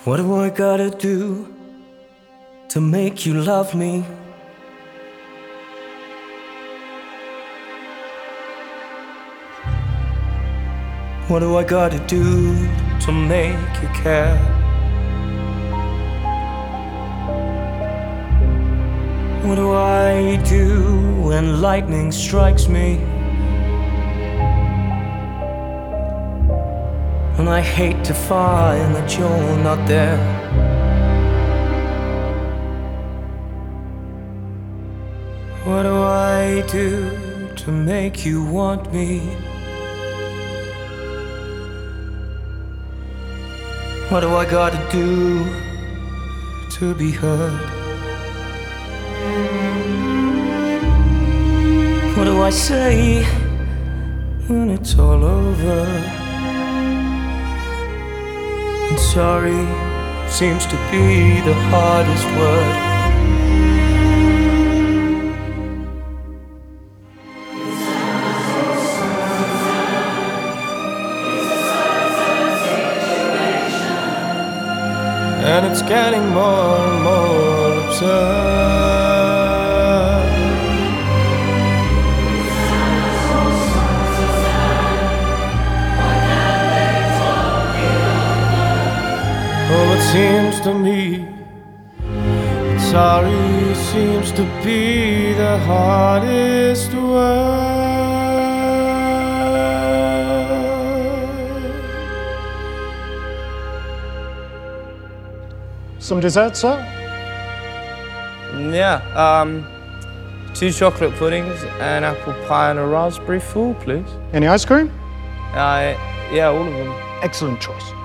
What do I gotta do to make you love me? What do I gotta do to make you care? What do I do when lightning strikes me? And I hate to find that you're not there. What do I do to make you want me? What do I gotta do to be heard? What do I say when it's all over? And sorry seems to be the hardest word. And it's getting more and more absurd. Oh, it seems to me that sorry seems to be the hardest word. Some dessert, sir? Yeah, 2 chocolate puddings, an apple pie and a raspberry fool, please. Any ice cream? Yeah, all of them. Excellent choice.